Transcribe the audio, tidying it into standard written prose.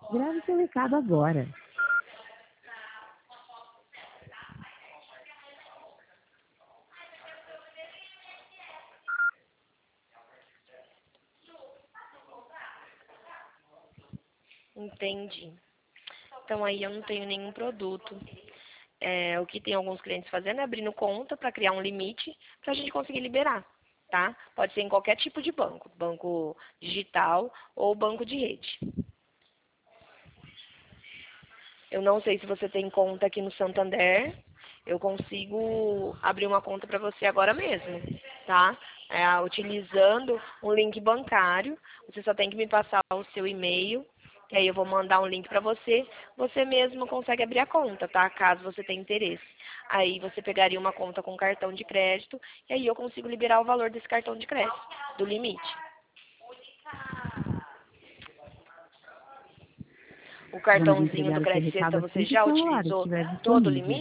Grave seu recado agora. Entendi. Então aí eu não tenho nenhum produto. O que tem alguns clientes fazendo é abrindo conta para criar um limite para a gente conseguir liberar, tá? Pode ser em qualquer tipo de banco, banco digital ou banco de rede. Eu não sei se você tem conta aqui no Santander, eu consigo abrir uma conta para você agora mesmo, tá? Utilizando um link bancário, você só tem que me passar o seu e-mail, e aí eu vou mandar um link para você, você mesmo consegue abrir a conta, tá? Caso você tenha interesse. Aí você pegaria uma conta com cartão de crédito, e aí eu consigo liberar o valor desse cartão de crédito, do limite. O Vamos cartãozinho entregar do o seu Crédito Sexta recado você assim que o já celular utilizou estiver todo o disponível. limite?